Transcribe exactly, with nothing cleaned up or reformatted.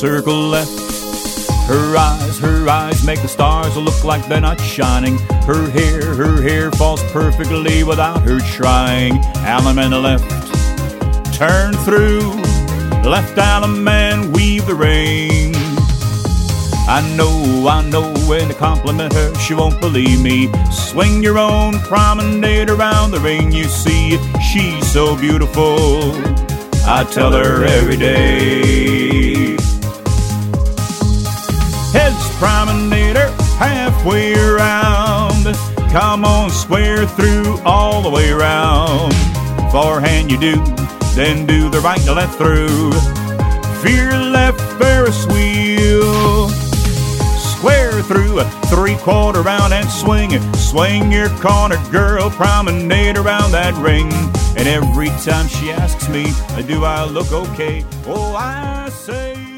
circle left. Her eyes, her eyes make the stars look like they're not shining. Her hair, her hair falls perfectly without her trying. Alum and left, turn through, left alum and weave the ring. I know, I know, when to compliment her, she won't believe me. Swing your own promenade around the ring, you see, she's so beautiful, I tell her every day. Heads promenader, halfway around. Come on, square through all the way around. Forehand you do, then do the right to left through. Veer left Ferris wheel. Square through a three-quarter round and swing. Swing your corner, girl, promenade around that ring. And every time she asks me, do I look okay? Oh, I say...